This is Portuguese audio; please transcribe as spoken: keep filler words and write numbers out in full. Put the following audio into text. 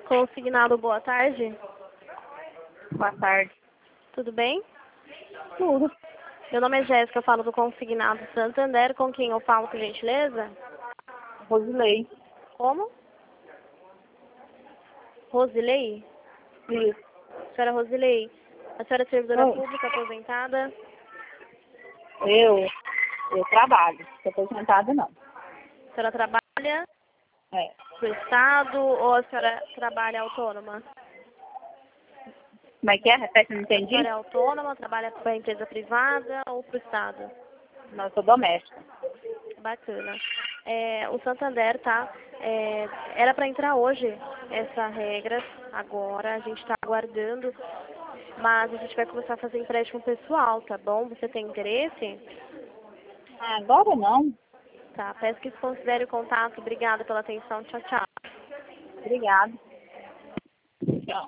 Consignado, boa tarde. Boa tarde. Tudo bem? Tudo. Meu nome é Jéssica, eu falo do Consignado Santander. Com quem eu falo, por gentileza? Rosilei. Como? Rosilei? Isso. Senhora Rosilei, a senhora é servidora Oi. pública aposentada? Eu, eu trabalho. Estou aposentada, não. A senhora trabalha É. para o Estado ou a senhora trabalha autônoma? Como é que é? Repete, não A entendi. senhora é autônoma, trabalha para a empresa privada ou para o Estado? Não, eu sou doméstica. Bacana. É, o Santander, tá? É, era para entrar hoje essa regra, agora a gente está aguardando, mas a gente vai começar a fazer empréstimo pessoal, tá bom? Você tem interesse? Ah, agora não. Tá, peço que se considere o contato. Obrigada pela atenção. Tchau, tchau. Obrigada.